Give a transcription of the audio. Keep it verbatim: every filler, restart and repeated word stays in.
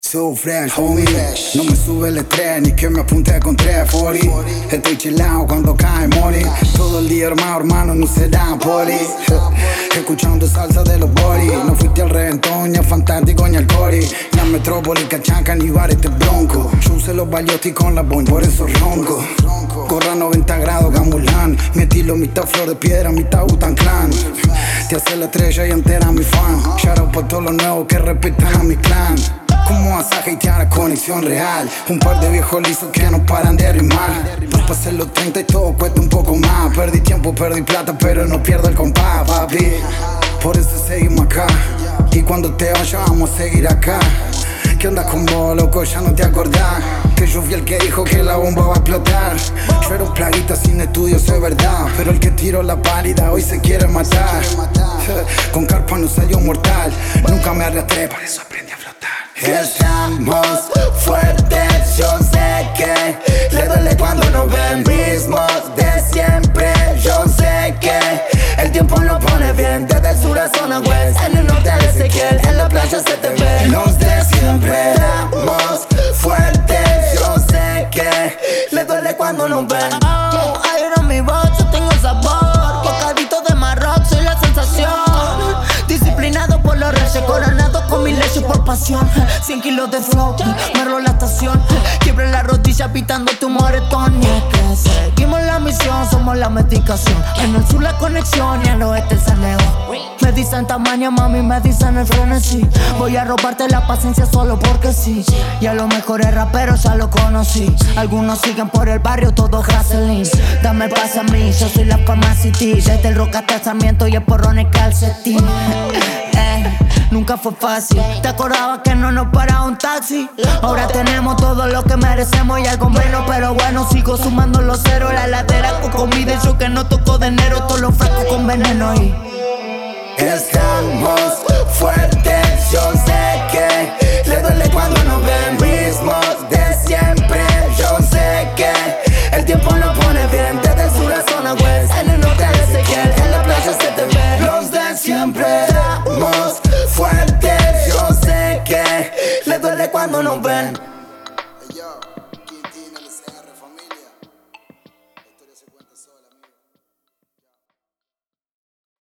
So fresh, homie, no me sube el estrés ni que me apunte con tres cuarenta. Estoy chillado cuando cae money. Todo el día hermano, hermano, no se da poli. Escuchando salsa de los body. No fuiste al reventón, ni al fantástico, ni al cori. Ni a metrópoli, cachanca, ni bar este bronco. Yo usé los bayotti con la boing, por eso ronco. Corra noventa grados, Gambulán. Mi estilo, mitad flor de piedra, mitad Wu-Tang Clan. Te hace la estrella y entera mi fan. Shout out por todos los nuevos que respetan a mi clan. Como vas a hatear a conexión real. Un par de viejos lisos que no paran de rimar. Pues pasé los treinta y todo cuesta un poco más. Perdí tiempo, perdí plata, pero no pierdo el compás, papi. Por eso seguimos acá. Y cuando te vaya vamos a seguir acá. ¿Qué onda con vos, loco? Ya no te acordás que yo fui el que dijo que la bomba va a explotar. Yo era un plaguita sin estudios, es verdad. Pero el que tiró la pálida hoy se quiere matar. Con carpa no salió mortal. Nunca me arrastré, por eso aprendí a flotar. Estamos fuertes, yo sé que le duele cuando nos ven. Mismos de siempre, yo sé que el tiempo lo pone bien. Desde el sur a zona west, en el norte a Ezequiel, en la playa se te ve. Los de siempre, estamos fuertes, yo sé que le duele cuando nos ven. Oh, ayer en mi voz yo tengo el sabor. Bocadito de Marroc, soy la sensación. Disciplinado por los reyes, coronado con mi leche por pasión. Cien kilos de flow, merlo la estación. Quiebre la rodilla pitando tu moretón. Y es que seguimos la misión, somos la medicación. En el sur la conexión y al oeste el saneo. Me dicen tamaño, mami, me dicen el frenesí. Voy a robarte la paciencia solo porque sí. Y a los mejores raperos ya lo conocí. Algunos siguen por el barrio, todos hustling. Dame el pase a mí, yo soy la Fama City. Desde el rock hasta el Sarmiento y el porrón el calcetín. eh, Nunca fue fácil. ¿Te acordabas que no nos paraba un taxi? Ahora tenemos todo lo que merecemos y algo menos. Pero bueno, sigo sumando los ceros. La ladera con comida y yo que no toco de enero. Todos los frascos con veneno y estamos fuertes, yo sé que le duele cuando nos ven. Mismos de siempre, yo sé que el tiempo lo pone bien. Desde el sur a zona west, en el norte a Ezequiel, en la playa se te ve. Los de siempre, estamos fuertes, yo sé que le duele cuando nos ven.